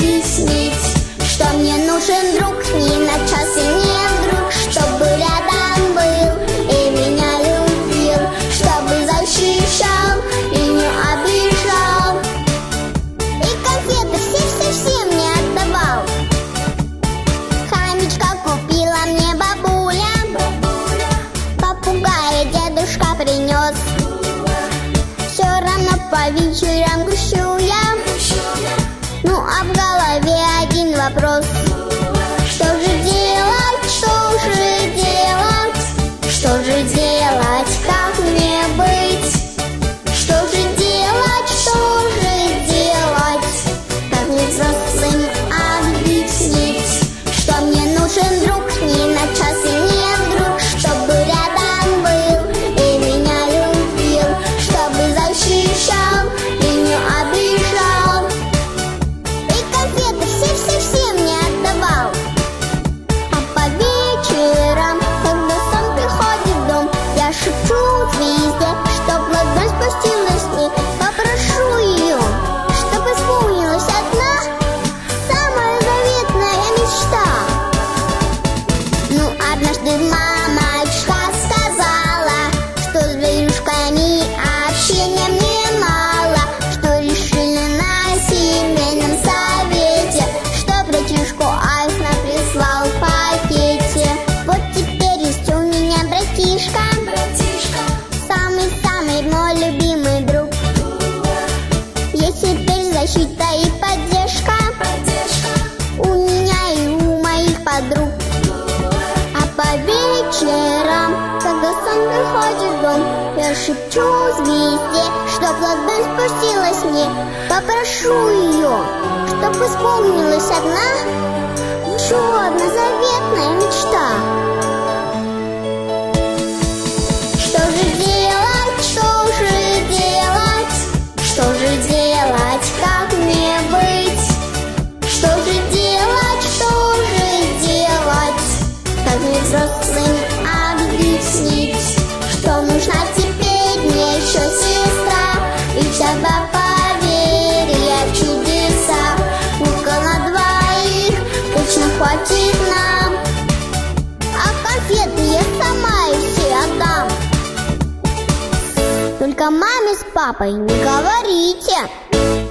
объяснить, что мне нужен друг не на час и не вдруг, чтобы рядом был и меня любил, чтобы защищал и не обижал, и конфеты все мне отдавал. Хомячка купила мне бабуля, попугая дедушка принес. Все равно по вечерам грущу я, ну а в голове один вопрос: что же делать, что же делать, что же делать, как мне быть? Что же делать, что же делать, как мне взрослым объяснить, что мне нужен друг не на час и не вдруг, чтобы рядом был и меня любил, чтобы защищал и не обижал, и конфеты все мне отдавал. А по вечерам, когда сон приходит в дом, я шепчу звезде, чтоб ладонь спустилась к ней, попрошу ее, чтоб исполнилась одна самая заветная мечта. Ну, однажды мамочка сказала, что с зверюшками общения мне мало, что решили на семейном совете, что братишку Айсна прислал в пакете. Вот теперь есть у меня братишка, самый-самый мой любимый друг. Есть теперь защита и поддержка у меня и у моих подруг. А по вечерам, когда сон приходит в дом, я шепчу звезде, чтоб ладонь спустилась мне, попрошу ее, чтоб исполнилась еще одна заветная мечта. Что же делать, что же делать, что же делать, как мне быть? Что же делать, что же делать, как мне взрослым объяснить, что нужна теперь мне еще сестра, и тогда поверь в чудеса, только на двоих точно хватит нам, а конфеты я сама и все отдам. Только маме с папой не говорите.